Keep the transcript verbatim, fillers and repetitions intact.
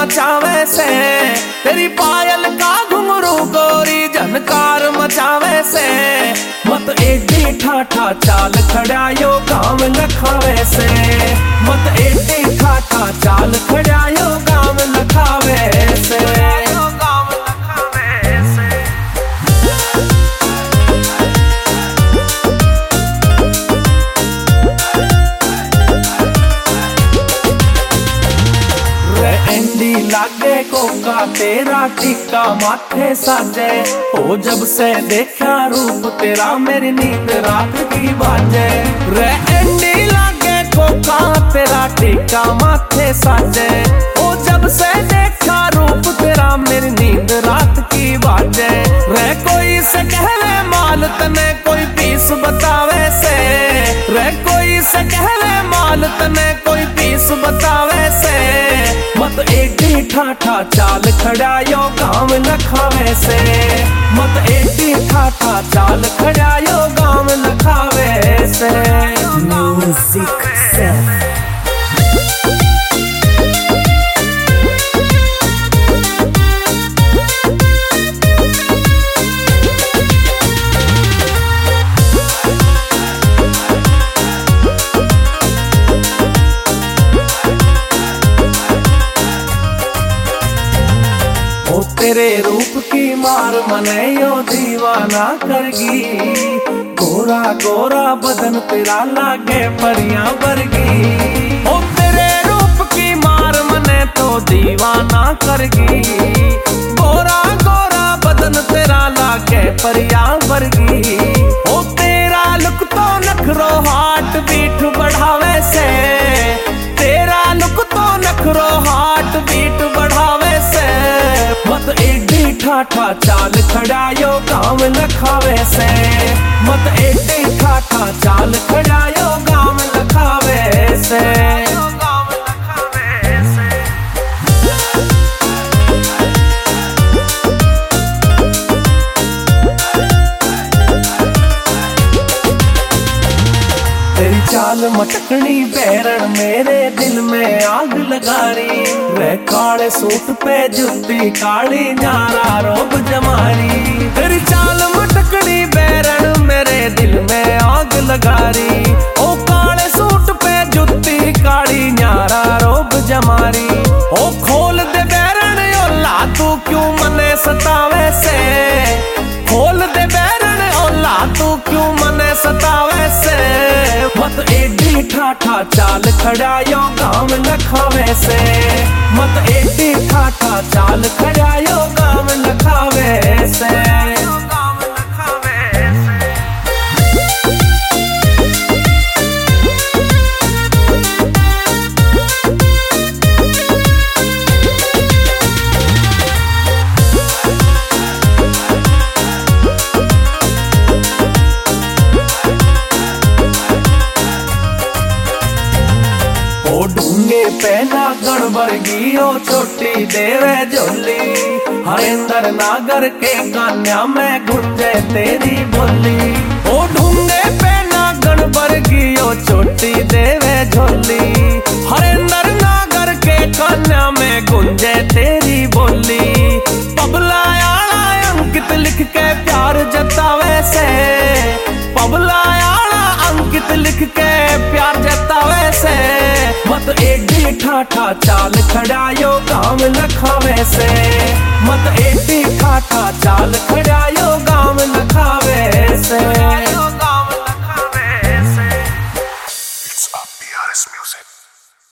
मचावे से, तेरी पायल का घुंघरू गोरी झनकार मचावे से। मत एडी ठाठा चाल खड़ायो गाँव लखावे से, मत एडी ठाठा चाल खड़ायो गाँव लखावे से। लागे कोका तेरा टीका माथे साजे, ओ जब से देखा रूप तेरा मेरी नींद रात की बाजे। रे एंडी लागे कोका तेरा टीका माथे साजे, ओ जब से देखा रूप तेरा मेरी नींद रात की बाजे। रे कोई से कहले माल तने कोई पीस बतावे से, रे कोई से कहले माल तने कोई पीस बतावे से। मत एडी ठाठा चाल खड़ायो गाँव लखावे से, मत एडी ठाठा चाल खड़ायो गाँव लखावे से। म्यूजिक से तेरे रूप की मार मने यो दीवाना करगी, गोरा गोरा बदन तेरा लागे परियां वर्गी। ओ तेरे रूप की मार मने तो दीवाना करगी, गोरा गोरा बदन तेरा लागे परियां वर्गी। ओ तेरा लुक तो नखरो हार्ट बीट बढ़ावे से, तेरा लुक तो नखरो हार्ट बीट बढ़ावे से। मत एडी ठाठा चाल खड़ायो गाँव लखावे से, मत एडी ठाठा चाल खड़ायो गाँव लखावे से। तेरी चाल मटकनी बैरण मेरे दिल में आग लगा रही, रे काले सूट पे जुत्ती काली न्यारा रोब जमारी। तेरी चाल मटकनी बैरण मेरे दिल में आग लगा रही, ओ काले सूट पे जुत्ती काली न्यारा रोब जमारी। ओ खोल दे बैरण ओला तू क्यों मने सतावे से, खोल दे बैरण ओला तू क्यों मने सतावे से। मत एडी ठाठा चाल खड़ायो गाँव लखावे से, मत एडी ठाठा चाल खड़ायो गाँव लखावे से। ढूंगे पहना गणवर्गी ओ चोटी देवे झोली, हरेंद्र नागर के कान्या में गुंजे तेरी बोली। ओ ढूंगे पहना गणवर्गी ओ चोटी देवे झोली, हरेंद्र नागर के कान्या में गुंजे तेरी बोली। पबला आला अंकित लिख के प्यार जतावे से, पबला आला अंकित लिख के प्यार जतावे से। मत एडी ठाठा चाल खड़ायो गाँव लखावे से, मत एडी ठाठा चाल